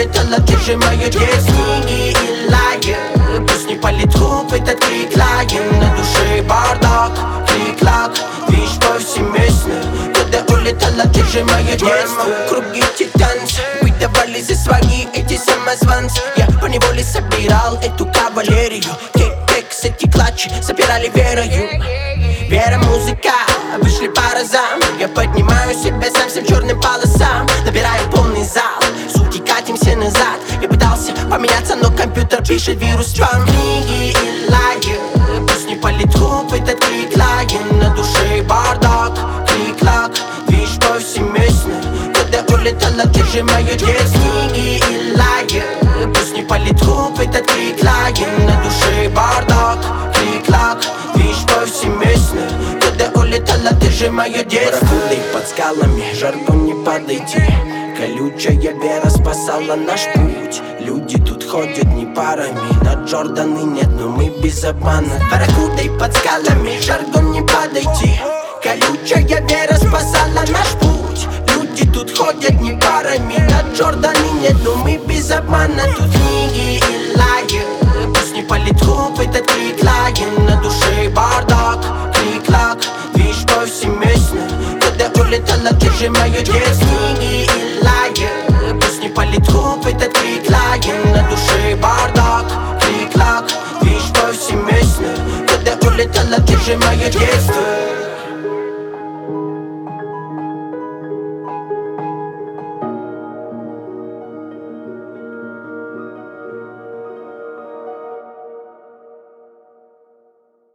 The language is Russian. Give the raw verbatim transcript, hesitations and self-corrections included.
улетала, где же мое детство? Книги и лайер, пусть не политрук, этот крик лаем. На душе бардак, клик-лак, движ повсеместно. Куда улетала, где же мое детство? Круги титанцы выдавали за свои эти самозванцы. Я поневоле собирал эту кавалерию. Кек-кекс, эти клатчи собирали верою. Вера, музыка, вышли по разам. Я поднимаю себя сам всем черным полосам. Набираю полный зал, сутки катимся назад. Я пытался поменяться, но компьютер пишет вирус спам. Книги и лайер, пусть не политрук, этот крик лаем. На душе бардак, клик-лак, движ повсеместно. Куда улетала, где же мое детство? Книги и лайер, пусть не политрук, этот крик лаем. На душе бардак, клик-лак, движ повсеместно. Куда улетала, где же мое детство? Барракудой под скалами, жаргон не подойти. Колючая вера спасала наш путь. Люди тут ходят не парами. На Джорданы нет, но мы без обмана. Барракудой под скалами, жаргон не подойти. Колючая вера спасала наш путь. Люди тут ходят не парами. На Джорданы нет, но мы без обмана. Тут книги и лайер, пусть не политрук, этот крик лаем. На душе бардак, клик-лак, движ повсеместно. Куда улетала, где же мое детство? Книги и лайер, пусть не политрук, этот крик лаем. На душе бардак, клик-лак, движ повсеместно. Куда улетала, где же мое детство?